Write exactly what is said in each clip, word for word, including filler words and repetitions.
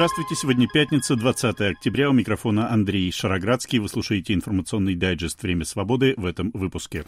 Здравствуйте, сегодня пятница, двадцатое октября, у микрофона Андрей Шароградский. Вы слушаете информационный дайджест «Время свободы» в этом выпуске.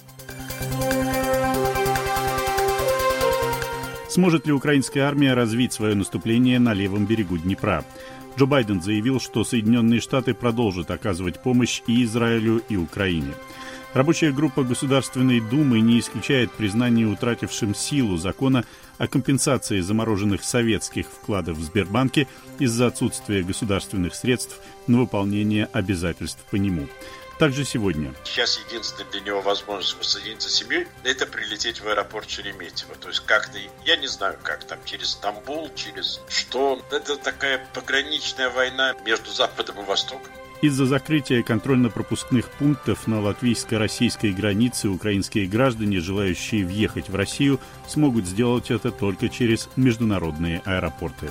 Сможет ли украинская армия развить свое наступление на левом берегу Днепра? Джо Байден заявил, что Соединенные Штаты продолжат оказывать помощь и Израилю, и Украине. Рабочая группа Государственной Думы не исключает признание утратившим силу закона о компенсации замороженных советских вкладов в Сбербанке из-за отсутствия государственных средств на выполнение обязательств по нему. Также сегодня. Сейчас единственная для него возможность воссоединиться с семьей – это прилететь в аэропорт Шереметьево. То есть как-то, я не знаю как, там через Стамбул, через что. Это такая пограничная война между Западом и Востоком. Из-за закрытия контрольно-пропускных пунктов на латвийско-российской границе украинские граждане, желающие въехать в Россию, смогут сделать это только через международные аэропорты.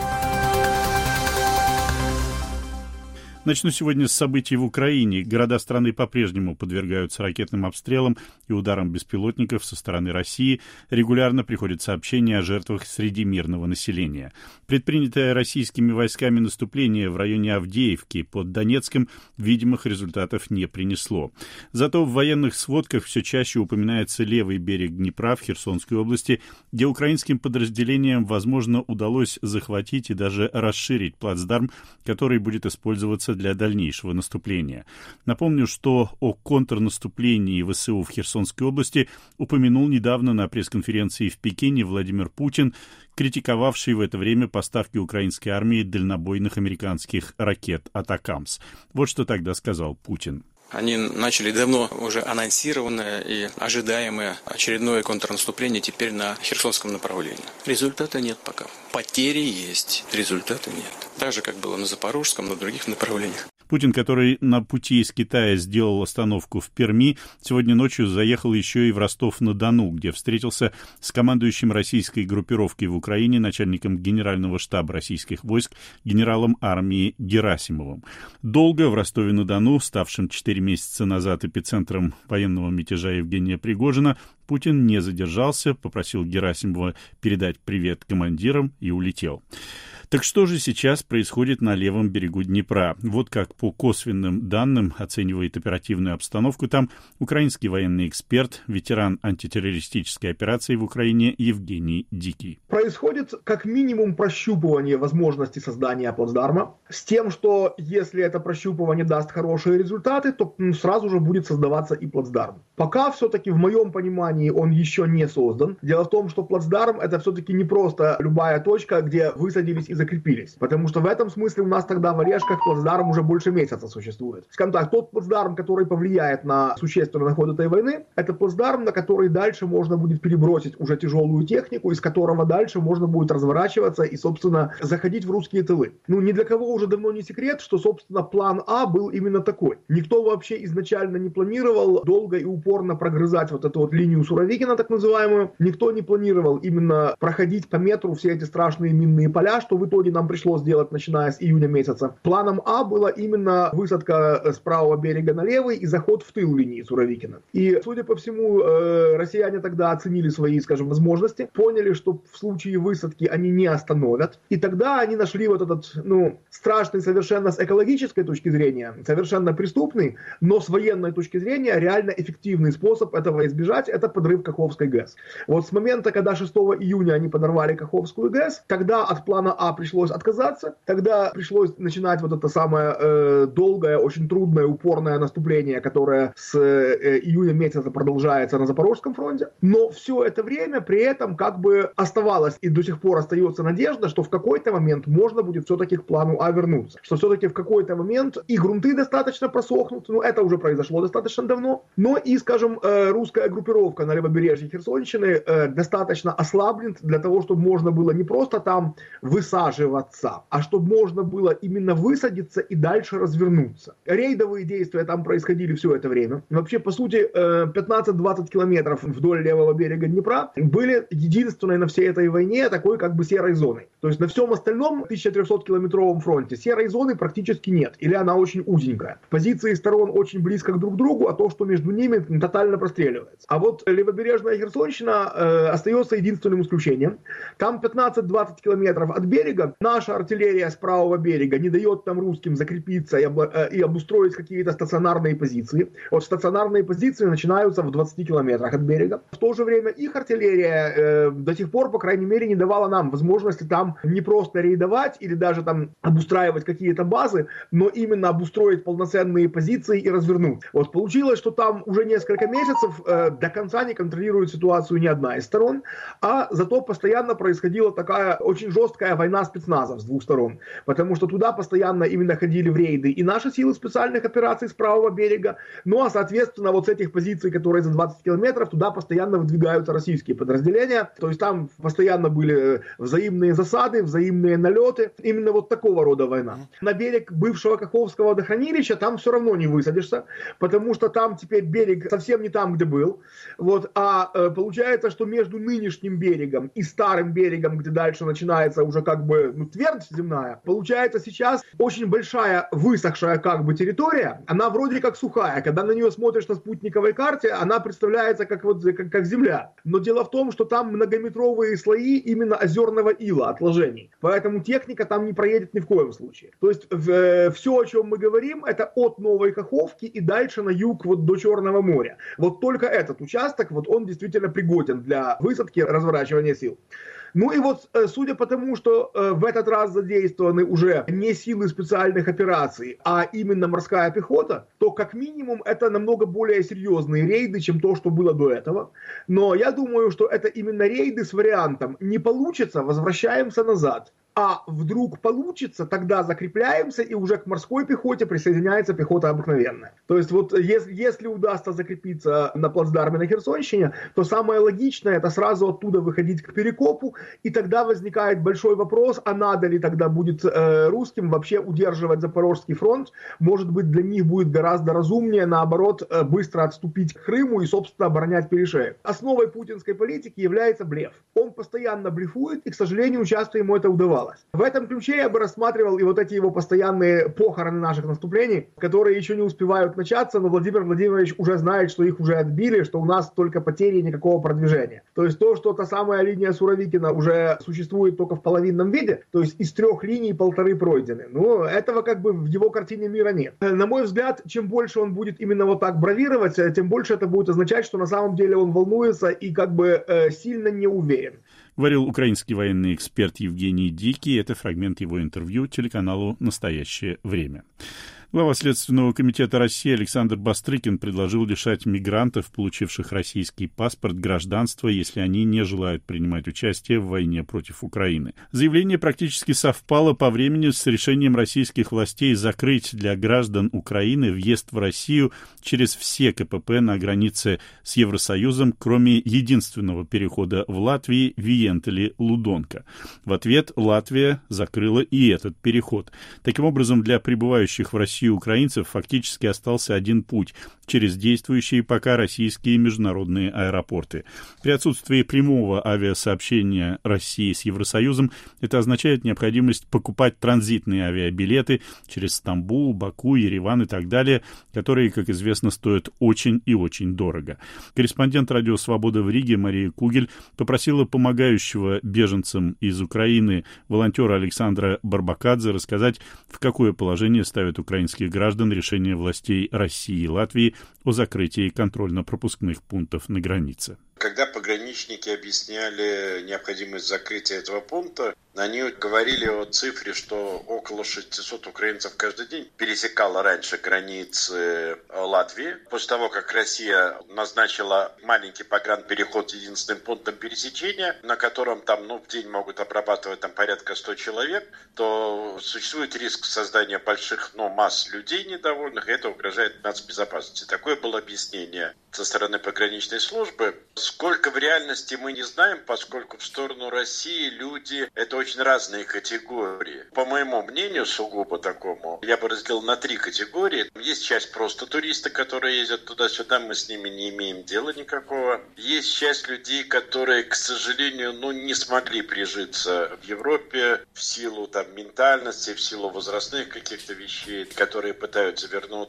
Начну сегодня с событий в Украине. Города страны по-прежнему подвергаются ракетным обстрелам и ударам беспилотников со стороны России. Регулярно приходят сообщения о жертвах среди мирного населения. Предпринятое российскими войсками наступление в районе Авдеевки под Донецком видимых результатов не принесло. Зато в военных сводках все чаще упоминается левый берег Днепра в Херсонской области, где украинским подразделениям, возможно, удалось захватить и даже расширить плацдарм, который будет использоваться для дальнейшего наступления. Напомню, что о контрнаступлении ВСУ в Херсонской области упомянул недавно на пресс-конференции в Пекине Владимир Путин, критиковавший в это время поставки украинской армии дальнобойных американских ракет «Атакамс». Вот что тогда сказал Путин. Они начали давно уже анонсированное и ожидаемое очередное контрнаступление теперь на Херсонском направлении. Результата нет пока. Потери есть, результата нет. Так же, как было на Запорожском, на других направлениях. Путин, который на пути из Китая сделал остановку в Перми, сегодня ночью заехал еще и в Ростов-на-Дону, где встретился с командующим российской группировкой в Украине, начальником Генерального штаба российских войск, генералом армии Герасимовым. Долго в Ростове-на-Дону, ставшем четыре месяца назад эпицентром военного мятежа Евгения Пригожина, Путин не задержался, попросил Герасимова передать привет командирам и улетел. Так что же сейчас происходит на левом берегу Днепра? Вот как по косвенным данным оценивает оперативную обстановку там украинский военный эксперт, ветеран антитеррористической операции в Украине Евгений Дикий. Происходит как минимум прощупывание возможности создания плацдарма с тем, что если это прощупывание даст хорошие результаты, то сразу же будет создаваться и плацдарм. Пока все-таки в моем понимании он еще не создан. Дело в том, что плацдарм это все-таки не просто любая точка, где высадились и закрепились. Потому что в этом смысле у нас тогда в Орешках плацдарм уже больше месяца существует. Скажем так, тот плацдарм, который повлияет на существенный ход этой войны, это плацдарм, на который дальше можно будет перебросить уже тяжелую технику, из которого дальше можно будет разворачиваться и, собственно, заходить в русские тылы. Ну, ни для кого уже давно не секрет, что, собственно, план А был именно такой. Никто вообще изначально не планировал долго и упорно прогрызать вот эту вот линию Суровикина, так называемую. Никто не планировал именно проходить по метру все эти страшные минные поля, что в итоге нам пришлось делать, начиная с июня месяца. Планом А была именно высадка с правого берега на левый и заход в тыл линии Суровикина. И, судя по всему, россияне тогда оценили свои, скажем, возможности, поняли, что в случае высадки они не остановят. И тогда они нашли вот этот, ну, страшный совершенно с экологической точки зрения, совершенно преступный, но с военной точки зрения реально эффективный способ этого избежать, это подрыв Каховской ГЭС. Вот с момента, когда шестого июня они подорвали Каховскую ГЭС, тогда от плана А пришлось отказаться, тогда пришлось начинать вот это самое э, долгое, очень трудное, упорное наступление, которое с э, июня месяца продолжается на Запорожском фронте. Но все это время при этом как бы оставалось и до сих пор остается надежда, что в какой-то момент можно будет все-таки к плану А вернуться. Что все-таки в какой-то момент и грунты достаточно просохнут, ну это уже произошло достаточно давно, но и, скажем, э, русская группировка на левобережье Херсонщины э, достаточно ослаблена для того, чтобы можно было не просто там высаживаться, а чтобы можно было именно высадиться и дальше развернуться. Рейдовые действия там происходили все это время. Вообще, по сути, пятнадцать-двадцать километров вдоль левого берега Днепра были единственной на всей этой войне такой как бы серой зоной. То есть на всем остальном тысяча трехсоткилометровом фронте серой зоны практически нет, или она очень узенькая. Позиции сторон очень близко друг к другу, а то, что между ними, тотально простреливается. А вот левобережная Херсонщина э, остается единственным исключением. Там пятнадцать-двадцать километров от берега берега, наша артиллерия с правого берега не дает там русским закрепиться и, об, и обустроить какие-то стационарные позиции. Вот стационарные позиции начинаются в двадцати километрах от берега. В то же время их артиллерия э, до сих пор, по крайней мере, не давала нам возможности там не просто рейдовать или даже там обустраивать какие-то базы, но именно обустроить полноценные позиции и развернуть. Вот получилось, что там уже несколько месяцев э, до конца не контролирует ситуацию ни одна из сторон, а зато постоянно происходила такая очень жесткая война спецназов с двух сторон, потому что туда постоянно именно ходили в рейды и наши силы специальных операций с правого берега, ну а соответственно вот с этих позиций, которые за двадцать километров, туда постоянно выдвигаются российские подразделения, то есть там постоянно были взаимные засады, взаимные налеты, именно вот такого рода война. На берег бывшего Каховского водохранилища там все равно не высадишься, потому что там теперь берег совсем не там, где был, вот, а э, получается, что между нынешним берегом и старым берегом, где дальше начинается уже как бы ну, твердь земная, получается сейчас очень большая высохшая как бы территория, она вроде как сухая, когда на нее смотришь на спутниковой карте, она представляется как вот как, как земля, но дело в том, что там многометровые слои именно озерного ила, отложений, поэтому техника там не проедет ни в коем случае. То есть э, все, о чем мы говорим, это от Новой Каховки и дальше на юг вот до Черного моря. Вот только этот участок, вот он действительно пригоден для высадки, разворачивания сил. Ну и вот, судя по тому, что в этот раз задействованы уже не силы специальных операций, а именно морская пехота, то как минимум это намного более серьезные рейды, чем то, что было до этого. Но я думаю, что это именно рейды с вариантом «не получится, возвращаемся назад». А вдруг получится, тогда закрепляемся, и уже к морской пехоте присоединяется пехота обыкновенная. То есть вот если, если удастся закрепиться на плацдарме на Херсонщине, то самое логичное это сразу оттуда выходить к Перекопу, и тогда возникает большой вопрос, а надо ли тогда будет э, русским вообще удерживать Запорожский фронт. Может быть, для них будет гораздо разумнее, наоборот, э, быстро отступить к Крыму и, собственно, оборонять Перешеек. Основой путинской политики является блеф. Он постоянно блефует, и, к сожалению, часто ему это удавалось. В этом ключе я бы рассматривал и вот эти его постоянные похороны наших наступлений, которые еще не успевают начаться, но Владимир Владимирович уже знает, что их уже отбили, что у нас только потери и никакого продвижения. То есть то, что та самая линия Суровикина уже существует только в половинном виде, то есть из трех линий полторы пройдены. Ну, этого как бы в его картине мира нет. На мой взгляд, чем больше он будет именно вот так бравировать, тем больше это будет означать, что на самом деле он волнуется и как бы э, сильно не уверен. Говорил украинский военный эксперт Евгений Дикий. Это фрагмент его интервью телеканалу «Настоящее время». Глава Следственного комитета России Александр Бастрыкин предложил лишать мигрантов, получивших российский паспорт, гражданства, если они не желают принимать участие в войне против Украины. Заявление практически совпало по времени с решением российских властей закрыть для граждан Украины въезд в Россию через все КПП на границе с Евросоюзом, кроме единственного перехода в Латвии Виентели-Лудонка. В ответ Латвия закрыла и этот переход. Таким образом, для прибывающих в Россию украинцев фактически остался один путь через действующие пока российские международные аэропорты. При отсутствии прямого авиасообщения России с Евросоюзом это означает необходимость покупать транзитные авиабилеты через Стамбул, Баку, Ереван и так далее, которые, как известно, стоят очень и очень дорого. Корреспондент «Радио Свобода» в Риге Мария Кугель попросила помогающего беженцам из Украины волонтера Александра Барбакадзе рассказать, в какое положение ставят украинские граждан решение властей России и Латвии о закрытии контрольно-пропускных пунктов на границе. Когда пограничники объясняли необходимость закрытия этого пункта, они говорили о цифре, что около шестисот украинцев каждый день пересекало раньше границы Латвии. После того, как Россия назначила маленький погранпереход единственным пунктом пересечения, на котором там ну, в день могут обрабатывать там, порядка ста человек, то существует риск создания больших ну, масс людей недовольных, и это угрожает нацбезопасности. Такое было объяснение со стороны пограничной службы. Сколько в реальности мы не знаем, поскольку в сторону России люди – это очень разные категории. По моему мнению, сугубо такому, я бы разделил на три категории. Есть часть просто туристы, которые ездят туда-сюда, мы с ними не имеем дела никакого. Есть часть людей, которые, к сожалению, ну, не смогли прижиться в Европе в силу там, ментальности, в силу возрастных каких-то вещей, которые пытаются вернуться.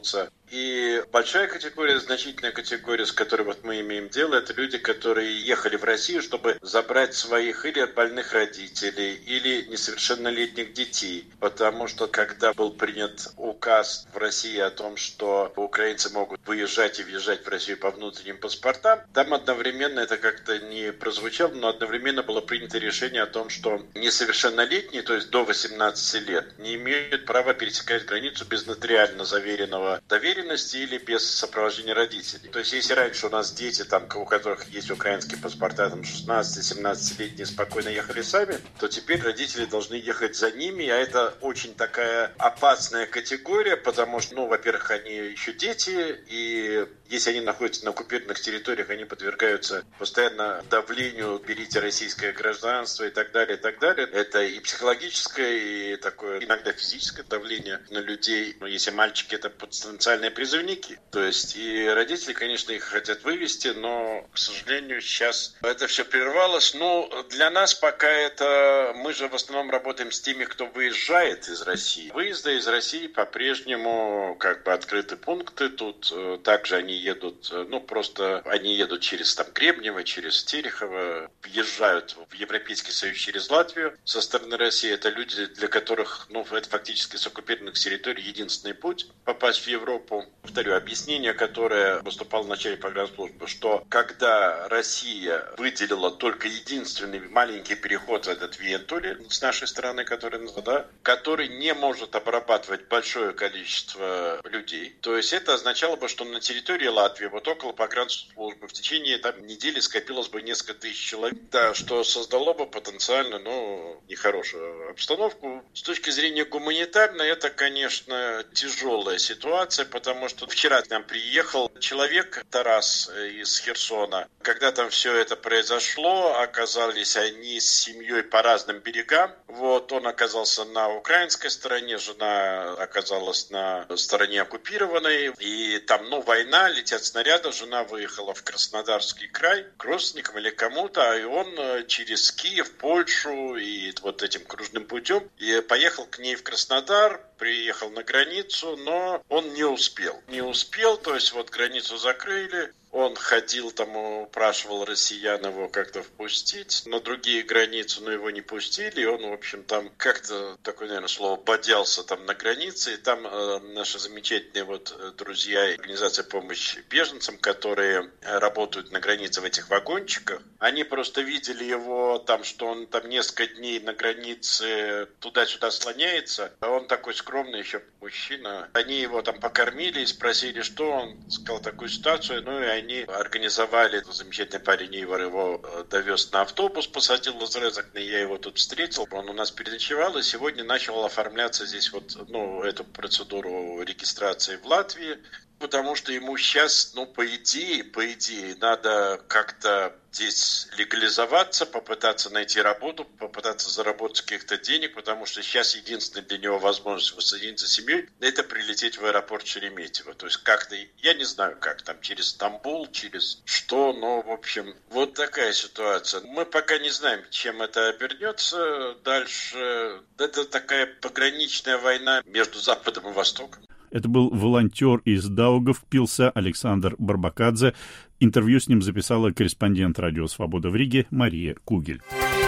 И большая категория, значительная категория, с которой вот мы имеем дело, это люди, которые ехали в Россию, чтобы забрать своих или больных родителей, или несовершеннолетних детей. Потому что когда был принят указ в России о том, что украинцы могут выезжать и въезжать в Россию по внутренним паспортам, там одновременно, это как-то не прозвучало, но одновременно было принято решение о том, что несовершеннолетние, то есть до восемнадцати лет, не имеют права пересекать границу без нотариально заверенного доверия или без сопровождения родителей. То есть, если раньше у нас дети, там, у которых есть украинские паспорта, там, шестнадцати-семнадцатилетние спокойно ехали сами, то теперь родители должны ехать за ними, а это очень такая опасная категория, потому что, ну, во-первых, они еще дети, и если они находятся на оккупированных территориях, они подвергаются постоянно давлению, берите российское гражданство и так далее, и так далее. Это и психологическое, и такое иногда физическое давление на людей. Но если мальчики, это потенциальные призывники. То есть и родители, конечно, их хотят вывести, но, к сожалению, сейчас это все прервалось. Ну, для нас пока это... Мы же в основном работаем с теми, кто выезжает из России. Выезды из России по-прежнему как бы открыты пункты. Тут также они едут, ну, просто они едут через там Гребнево, через Терехово, въезжают в Европейский Союз через Латвию со стороны России. Это люди, для которых, ну, это фактически с оккупированных территорий единственный путь попасть в Европу. Повторю, объяснение, которое выступало в начале погранслужбы, что когда Россия выделила только единственный маленький переход в этот Вентуле с нашей стороны, который, да, который не может обрабатывать большое количество людей, то есть это означало бы, что на территории Латвии, вот около погранслужбы, в течение там, недели скопилось бы несколько тысяч человек, да, что создало бы потенциально, ну, нехорошую обстановку. С точки зрения гуманитарной, это, конечно, тяжелая ситуация, потому что вчера к нам приехал человек, Тарас из Херсона. Когда там все это произошло, оказались они с семьей по разным берегам. Вот, он оказался на украинской стороне, жена оказалась на стороне оккупированной. И там, ну, война, летят снаряды, жена выехала в Краснодарский край к родственникам или кому-то, и он через Киев, Польшу и вот этим кружным путем и поехал к ней в Краснодар, приехал на границу, но он не успел. Не успел, то есть вот границу закрыли. Он ходил там, упрашивал россиян его как-то впустить на другие границы, но его не пустили. И он, в общем, там как-то, такое, наверное, слово, бодялся там на границе. И там э, наши замечательные вот друзья, организация помощи беженцам, которые работают на границе в этих вагончиках, они просто видели его там, что он там несколько дней на границе туда-сюда слоняется. А он такой скромный еще мужчина. Они его там покормили и спросили, что он. Сказал такую ситуацию, ну и они Они организовали, замечательный парень Ивар его довез на автобус, посадил в Лазарезакне, я его тут встретил, он у нас переночевал и сегодня начал оформляться здесь вот, ну, эту процедуру регистрации в Латвии, потому что ему сейчас, ну, по идее, по идее, надо как-то здесь легализоваться, попытаться найти работу, попытаться заработать каких-то денег, потому что сейчас единственная для него возможность воссоединиться с семьей – это прилететь в аэропорт Шереметьево. То есть как-то, я не знаю как, там через Стамбул, через что, но, в общем, вот такая ситуация. Мы пока не знаем, чем это обернется дальше. Это такая пограничная война между Западом и Востоком. Это был волонтер из Даугавпилса Александр Барбакадзе. Интервью с ним записала корреспондент «Радио Свобода» в Риге Мария Кугель.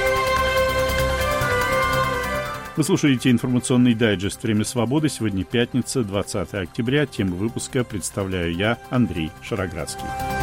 Вы слушаете информационный дайджест «Время свободы». Сегодня пятница, двадцатое октября. Тему выпуска представляю я, Андрей Шароградский.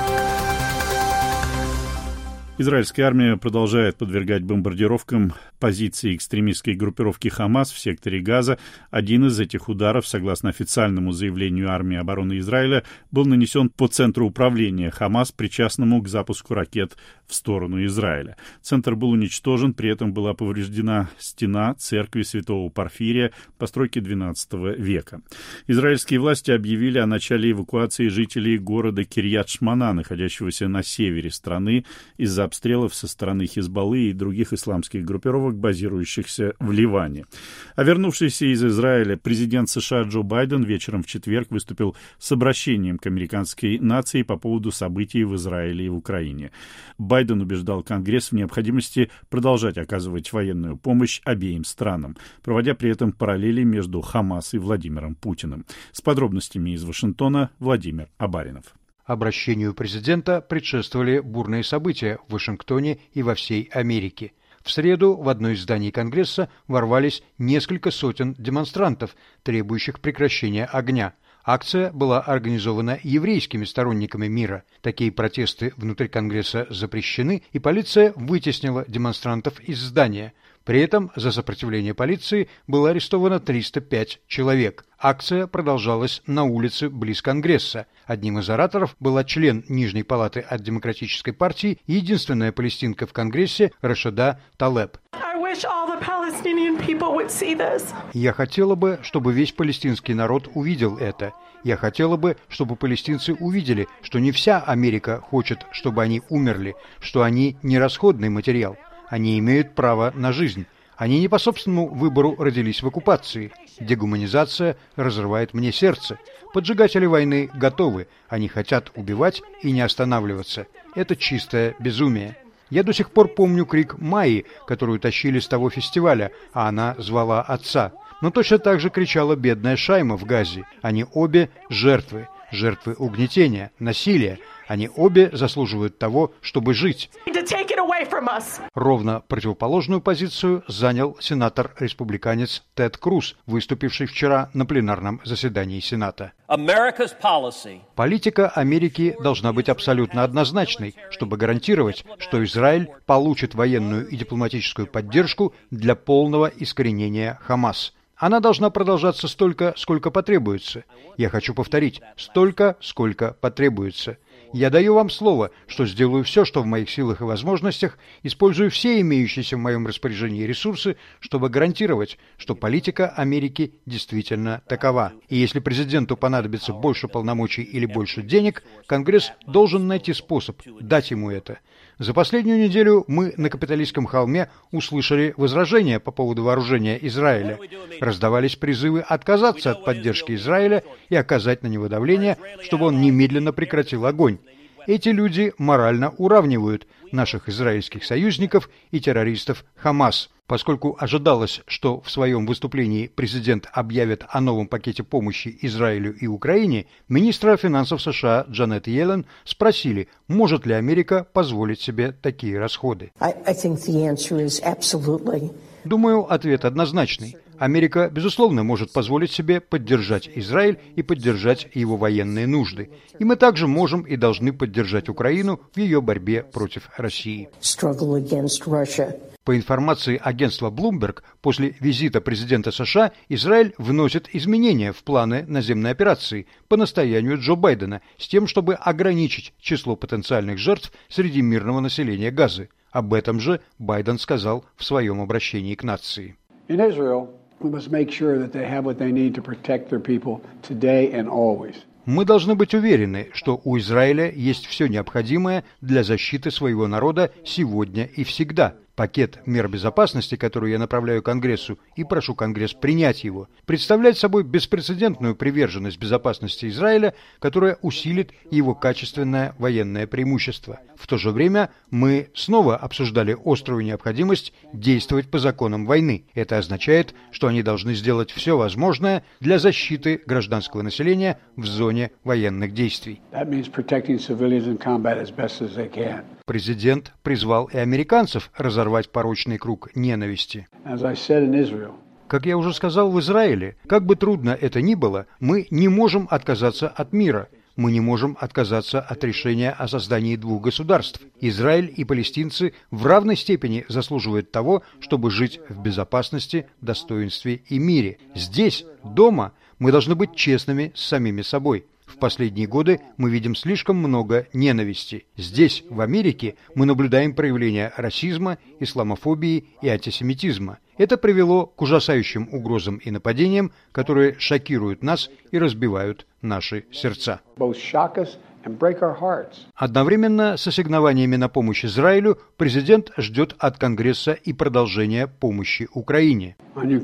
Израильская армия продолжает подвергать бомбардировкам позиции экстремистской группировки «Хамас» в секторе Газа. Один из этих ударов, согласно официальному заявлению армии обороны Израиля, был нанесен по центру управления «Хамас», причастному к запуску ракет в сторону Израиля. Центр был уничтожен, при этом была повреждена стена церкви святого Порфирия постройки двенадцатого века. Израильские власти объявили о начале эвакуации жителей города Кирьят-Шмона, находящегося на севере страны, из-за обстрелов со стороны Хизбаллы и других исламских группировок, базирующихся в Ливане. А вернувшийся из Израиля президент США Джо Байден вечером в четверг выступил с обращением к американской нации по поводу событий в Израиле и в Украине. Байден убеждал Конгресс в необходимости продолжать оказывать военную помощь обеим странам, проводя при этом параллели между Хамас и Владимиром Путиным. С подробностями из Вашингтона Владимир Абаринов. Обращению президента предшествовали бурные события в Вашингтоне и во всей Америке. В среду в одно из зданий Конгресса ворвались несколько сотен демонстрантов, требующих прекращения огня. Акция была организована еврейскими сторонниками мира. Такие протесты внутри Конгресса запрещены, и полиция вытеснила демонстрантов из здания. При этом за сопротивление полиции было арестовано триста пять человек. Акция продолжалась на улице близ Конгресса. Одним из ораторов была член Нижней палаты от Демократической партии и единственная палестинка в Конгрессе Рашида Талеб. Я хотела бы, чтобы весь палестинский народ увидел это. Я хотела бы, чтобы палестинцы увидели, что не вся Америка хочет, чтобы они умерли, что они не расходный материал. Они имеют право на жизнь. Они не по собственному выбору родились в оккупации. Дегуманизация разрывает мне сердце. Поджигатели войны готовы. Они хотят убивать и не останавливаться. Это чистое безумие. Я до сих пор помню крик Майи, которую тащили с того фестиваля, а она звала отца. Но точно так же кричала бедная Шайма в Газе. Они обе жертвы. Жертвы угнетения, насилия. Они обе заслуживают того, чтобы жить. Ровно противоположную позицию занял сенатор-республиканец Тед Круз, выступивший вчера на пленарном заседании Сената. Политика Америки должна быть абсолютно однозначной, чтобы гарантировать, что Израиль получит военную и дипломатическую поддержку для полного искоренения Хамас. Она должна продолжаться столько, сколько потребуется. Я хочу повторить, столько, сколько потребуется. Я даю вам слово, что сделаю все, что в моих силах и возможностях, использую все имеющиеся в моем распоряжении ресурсы, чтобы гарантировать, что политика Америки действительно такова. И если президенту понадобится больше полномочий или больше денег, Конгресс должен найти способ дать ему это. За последнюю неделю мы на капиталистском холме услышали возражения по поводу вооружения Израиля. Раздавались призывы отказаться от поддержки Израиля и оказать на него давление, чтобы он немедленно прекратил огонь. Эти люди морально уравнивают наших израильских союзников и террористов Хамас. Поскольку ожидалось, что в своем выступлении президент объявит о новом пакете помощи Израилю и Украине, министра финансов США Джанет Йеллен спросили, может ли Америка позволить себе такие расходы. Думаю, ответ однозначный. Америка, безусловно, может позволить себе поддержать Израиль и поддержать его военные нужды. И мы также можем и должны поддержать Украину в ее борьбе против России. По информации агентства Bloomberg, после визита президента США Израиль вносит изменения в планы наземной операции по настоянию Джо Байдена с тем, чтобы ограничить число потенциальных жертв среди мирного населения Газы. Об этом же Байден сказал в своем обращении к нации. Мы должны быть уверены, что у Израиля есть все необходимое для защиты своего народа сегодня и всегда. Пакет мер безопасности, который я направляю Конгрессу и прошу Конгресс принять его, представляет собой беспрецедентную приверженность безопасности Израиля, которая усилит его качественное военное преимущество. В то же время мы снова обсуждали острую необходимость действовать по законам войны. Это означает, что они должны сделать все возможное для защиты гражданского населения в зоне военных действий. Президент призвал и американцев разорвать порочный круг ненависти. Как я уже сказал, в Израиле, как бы трудно это ни было, мы не можем отказаться от мира. Мы не можем отказаться от решения о создании двух государств. Израиль и палестинцы в равной степени заслуживают того, чтобы жить в безопасности, достоинстве и мире. Здесь, дома, мы должны быть честными с самими собой. В последние годы мы видим слишком много ненависти. Здесь, в Америке, мы наблюдаем проявления расизма, исламофобии и антисемитизма. Это привело к ужасающим угрозам и нападениям, которые шокируют нас и разбивают наши сердца. Одновременно с ассигнованиями на помощь Израилю президент ждет от Конгресса и продолжения помощи Украине.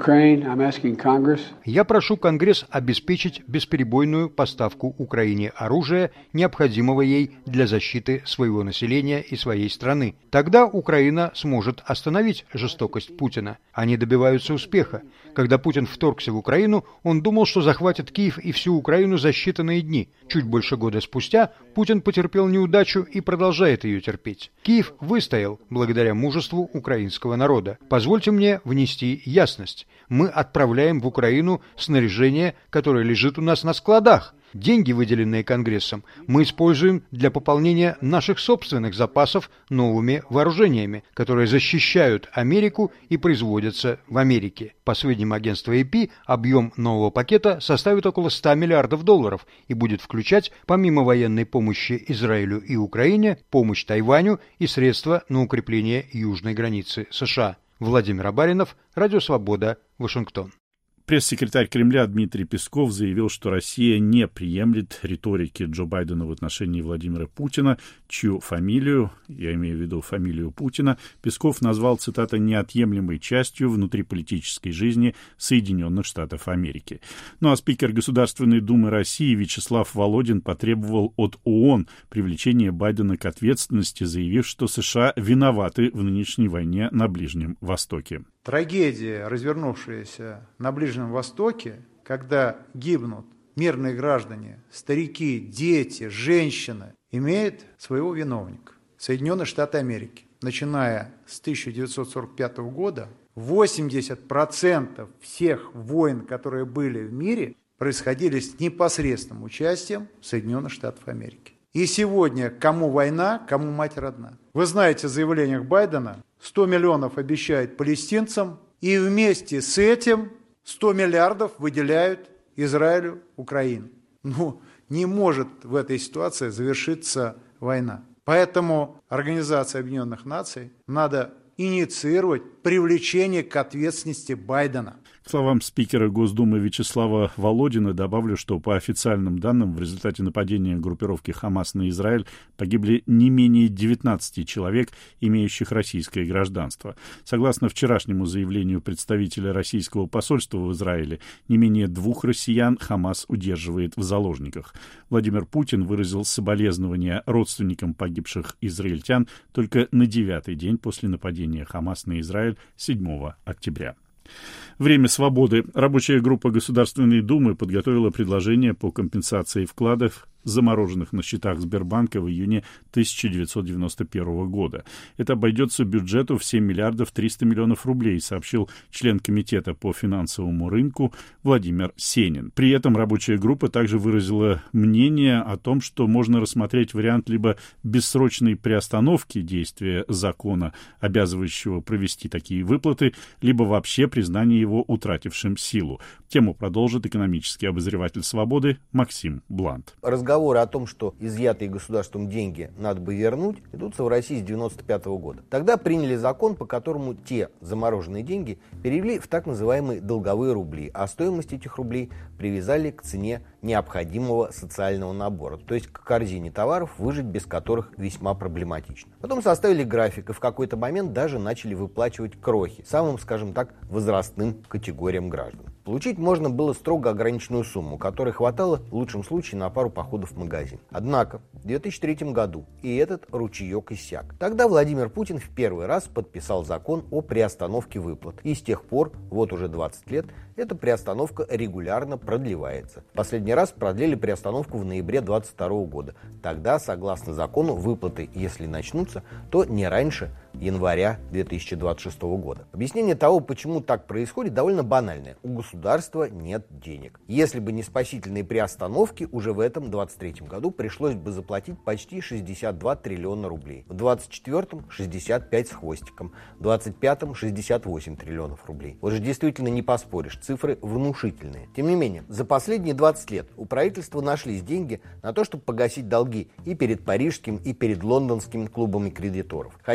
Я прошу Конгресс обеспечить бесперебойную поставку Украине оружия, необходимого ей для защиты своего населения и своей страны. Тогда Украина сможет остановить жестокость Путина. Они добиваются успеха. Когда Путин вторгся в Украину, он думал, что захватит Киев и всю Украину за считанные дни. Чуть больше года спустя Путин потерпел неудачу и продолжает ее терпеть. Киев выстоял благодаря мужеству украинского народа. Позвольте мне внести ясность. Мы отправляем в Украину снаряжение, которое лежит у нас на складах. Деньги, выделенные Конгрессом, мы используем для пополнения наших собственных запасов новыми вооружениями, которые защищают Америку и производятся в Америке. По сведениям агентства эй пи, объем нового пакета составит около ста миллиардов долларов и будет включать, помимо военной помощи Израилю и Украине, помощь Тайваню и средства на укрепление южной границы США. Владимир Абаринов, Радио Свобода, Вашингтон. Пресс-секретарь Кремля Дмитрий Песков заявил, что Россия не приемлет риторики Джо Байдена в отношении Владимира Путина, чью фамилию, я имею в виду фамилию Путина, Песков назвал, цитата, «неотъемлемой частью внутриполитической жизни Соединенных Штатов Америки». Ну а спикер Государственной Думы России Вячеслав Володин потребовал от ООН привлечения Байдена к ответственности, заявив, что США виноваты в нынешней войне на Ближнем Востоке. Трагедия, развернувшаяся на Ближнем Востоке, когда гибнут мирные граждане, старики, дети, женщины, имеет своего виновника – Соединенные Штаты Америки. Начиная с тысяча девятьсот сорок пятого года, восемьдесят процентов всех войн, которые были в мире, происходили с непосредственным участием Соединенных Штатов Америки. И сегодня кому война, кому мать родна. Вы знаете о заявлениях Байдена, сто миллионов обещают палестинцам, и вместе с этим сто миллиардов выделяют Израилю, Украину. Ну, не может в этой ситуации завершиться война. Поэтому Организация Объединенных Наций надо инициировать привлечение к ответственности Байдена. К словам спикера Госдумы Вячеслава Володина добавлю, что по официальным данным в результате нападения группировки «Хамас» на Израиль погибли не менее девятнадцати человек, имеющих российское гражданство. Согласно вчерашнему заявлению представителя российского посольства в Израиле, не менее двух россиян «Хамас» удерживает в заложниках. Владимир Путин выразил соболезнования родственникам погибших израильтян только на девятый день после нападения «Хамас» на Израиль седьмого октября. Время свободы. Рабочая группа Государственной Думы подготовила предложение по компенсации вкладов, замороженных на счетах Сбербанка в июне тысяча девятьсот девяносто первого года. Это обойдется бюджету в семь миллиардов триста миллионов рублей, сообщил член Комитета по финансовому рынку Владимир Сенин. При этом рабочая группа также выразила мнение о том, что можно рассмотреть вариант либо бессрочной приостановки действия закона, обязывающего провести такие выплаты, либо вообще признание его утратившим силу. Тему продолжит экономический обозреватель «Свободы» Максим Блант. Разговоры о том, что изъятые государством деньги надо бы вернуть, идутся в России с девяносто пятого года. Тогда приняли закон, по которому те замороженные деньги перевели в так называемые долговые рубли, а стоимость этих рублей привязали к цене необходимого социального набора, то есть к корзине товаров, выжить без которых весьма проблематично. Потом составили график и в какой-то момент даже начали выплачивать крохи самым, скажем так, возрастным категориям граждан. Получить можно было строго ограниченную сумму, которой хватало в лучшем случае на пару походов в магазин. Однако в две тысячи третьем году и этот ручеек иссяк. Тогда Владимир Путин в первый раз подписал закон о приостановке выплат. И с тех пор, вот уже двадцать лет, эта приостановка регулярно продлевается. Последний раз продлили приостановку в ноябре две тысячи двадцать второго года. Тогда, согласно закону, выплаты, если начнутся, то не раньше января две тысячи двадцать шестого года. Объяснение того, почему так происходит, довольно банальное. У государства нет денег. Если бы не спасительные приостановки, уже в этом двадцать третьем году пришлось бы заплатить почти шестьдесят два триллиона рублей. В двадцать четвёртом шестьдесят пять с хвостиком. В двадцать пятом шестьдесят восемь триллионов рублей. Вот же действительно не поспоришь, цифры внушительные. Тем не менее, за последние двадцать лет у правительства нашлись деньги на то, чтобы погасить долги и перед парижским, и перед лондонским клубами кредиторов. Хотя еще в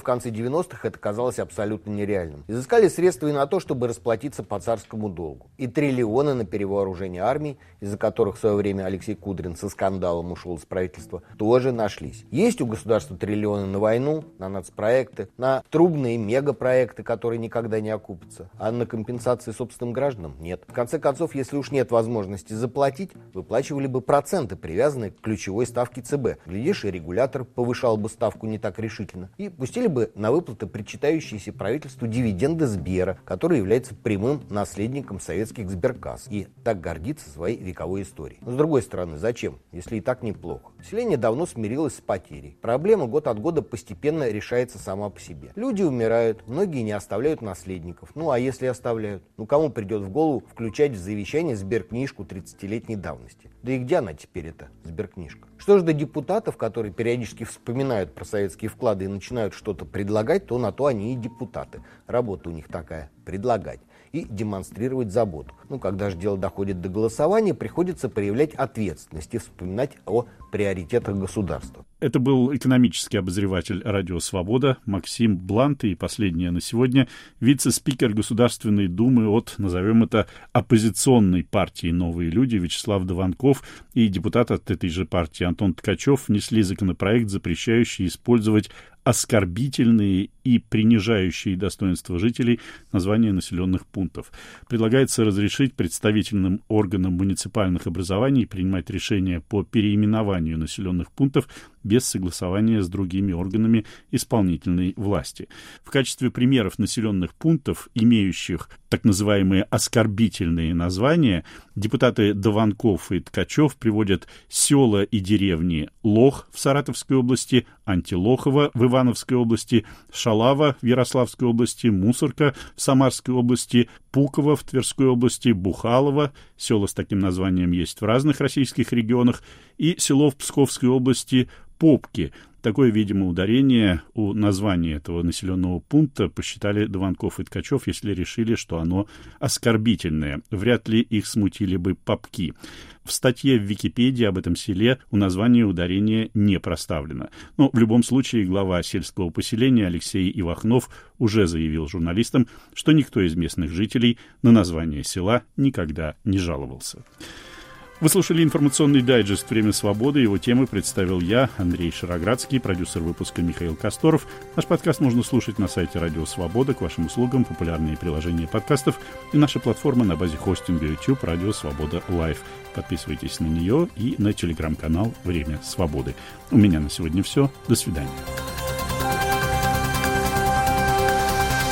конце девяностых это казалось абсолютно нереальным. Изыскали средства и на то, чтобы расплатиться по царскому долгу. И триллионы на перевооружение армии, из-за которых в свое время Алексей Кудрин со скандалом ушел из правительства, тоже нашлись. Есть у государства триллионы на войну, на нацпроекты, на трубные мегапроекты, которые никогда не окупятся. А на компенсации собственным гражданам нет. В конце концов, если уж нет возможности заплатить, выплачивали бы проценты, привязанные к ключевой ставке ЦБ. Глядишь, и регулятор повышал бы ставку не так решительно. И пустили бы на выплаты причитающиеся правительству дивиденды Сбера, который является прямым наследником советских сберкасс и так гордится своей вековой историей. Но с другой стороны, зачем, если и так неплохо? Население давно смирилось с потерей. Проблема год от года постепенно решается сама по себе. Люди умирают, многие не оставляют наследников. Ну а если оставляют? Ну кому придет в голову включать в завещание сберкнижку тридцатилетней давности? Да и где она теперь, эта сберкнижка? Что же до депутатов, которые периодически вспоминают про советские вклады и начинают что-то предлагать, то на то они и депутаты. Работа у них такая – предлагать и демонстрировать заботу. Ну, когда же дело доходит до голосования, приходится проявлять ответственность и вспоминать о приоритетах государства. Это был экономический обозреватель «Радио Свобода» Максим Блант и последнее на сегодня вице-спикер Государственной Думы от, назовем это, оппозиционной партии «Новые люди» Вячеслав Дованков и депутат от этой же партии Антон Ткачев внесли законопроект, запрещающий использовать оскорбительные и принижающие достоинство жителей названия населенных пунктов. Предлагается разрешить представительным органам муниципальных образований принимать решения по переименованию населенных пунктов без согласования с другими органами исполнительной власти. В качестве примеров населенных пунктов, имеющих так называемые оскорбительные названия, депутаты Дованков и Ткачев приводят села и деревни Лох в Саратовской области, Антилохово в Ивановской области, Шалава в Ярославской области, Мусорка в Самарской области, Пуково в Тверской области, Бухалово, села с таким названием есть в разных российских регионах, и село в Псковской области Попки. Такое, видимо, ударение у названия этого населенного пункта посчитали Дованков и Ткачев, если решили, что оно оскорбительное. Вряд ли их смутили бы попки. В статье в Википедии об этом селе у названия ударение не проставлено. Но в любом случае глава сельского поселения Алексей Ивахнов уже заявил журналистам, что никто из местных жителей на название села никогда не жаловался. Вы слушали информационный дайджест «Время свободы». Его темы представил я, Андрей Шароградский, продюсер выпуска Михаил Косторов. Наш подкаст можно слушать на сайте «Радио Свобода». К вашим услугам популярные приложения подкастов и наша платформа на базе хостинга YouTube «Радио Свобода Лайв». Подписывайтесь на нее и на телеграм-канал «Время свободы». У меня на сегодня все. До свидания.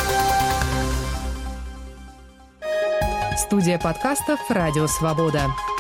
Студия подкастов «Радио Свобода».